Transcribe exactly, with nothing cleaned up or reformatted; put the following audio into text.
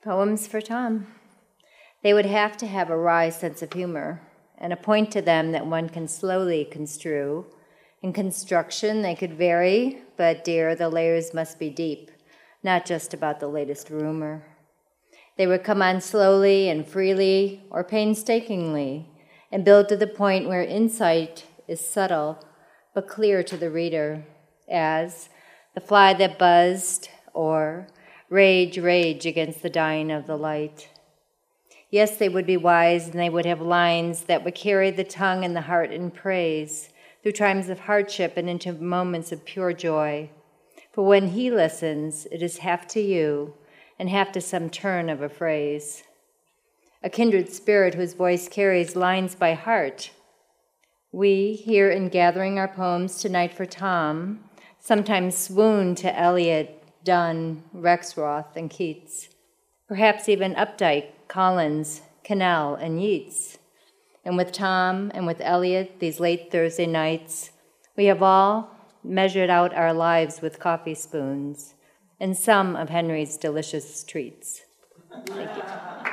Poems for Tom. They would have to have a wry sense of humor and a point to them that one can slowly construe. In construction, they could vary, but dear, the layers must be deep, not just about the latest rumor. They would come on slowly and freely or painstakingly and build to the point where insight is subtle but clear to the reader, as the fly that buzzed or rage, rage against the dying of the light. Yes, they would be wise, and they would have lines that would carry the tongue and the heart in praise through times of hardship and into moments of pure joy. For when he listens, it is half to you and half to some turn of a phrase. A kindred spirit whose voice carries lines by heart. We, here in gathering our poems tonight for Tom, sometimes swoon to Eliot, Donne, Rexroth, and Keats, perhaps even Updike, Collins, Cannell, and Yeats. And with Tom and with Eliot, these late Thursday nights, we have all measured out our lives with coffee spoons and some of Henry's delicious treats. Thank you.